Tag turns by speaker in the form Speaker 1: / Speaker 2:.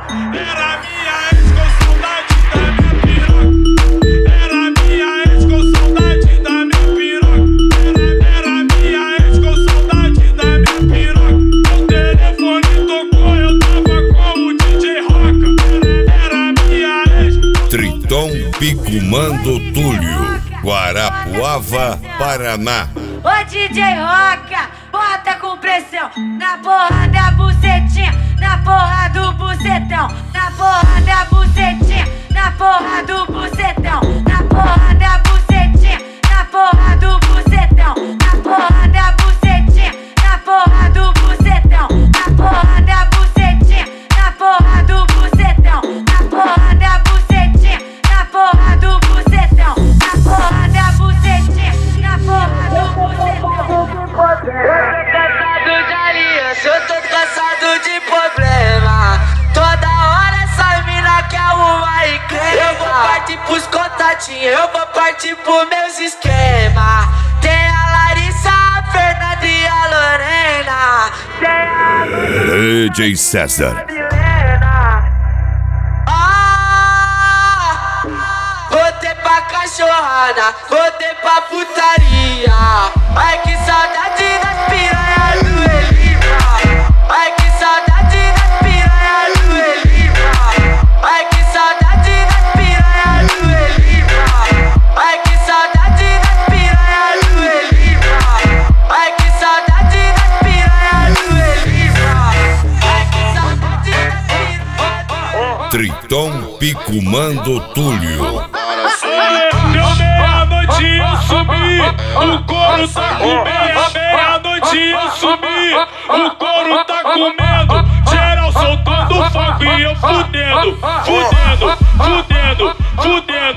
Speaker 1: Era minha ex com saudade da minha piroca. Era minha ex com saudade da minha piroca. Era minha ex com saudade da minha piroca. O telefone tocou, eu tava com o DJ Roca. Era minha ex.
Speaker 2: Triton Picumando Túlio, Guarapuava, Paraná.
Speaker 3: Ô DJ Roca, bota com pressão na porra da bucetinha, na porra do bucetão, na porra da bucetinha, na porra do bucetão, na porra da bucetinha, na porra do bucetão, na porra da bucetinha, na porra do bucetão, na porra da bucetinha, na porra do bucetão, na porra da bucetinha, na porra do bucetão, na porra da bucetinha, na porra do bucetão.
Speaker 4: Eu tô cansado de problema. Toda hora essa mina quer arrumar encrenca. Eu vou partir pros contatinhos, eu vou partir pros meus esquemas. Tem a Larissa, a Fernanda e a Lorena. Tem a
Speaker 2: DJ César.
Speaker 4: Voltei pra cachorrada, voltei pra putaria. Ai que saudade das piranhas do Elipa. Ai que saudade das piranhas do Elipa. Ai que saudade das piranhas do Elipa. Ai que saudade das piranhas do Elipa. Ai que saudade das piranhas do Elipa. Ai que saudade das piranhas.
Speaker 2: Triton Picumando Túlio.
Speaker 1: Deu meia-noite eu sumi, o couro tá com meia-noite eu sumi, o couro tá comendo, geral soltando fogo e eu fudendo, fudendo, fudendo, fudendo.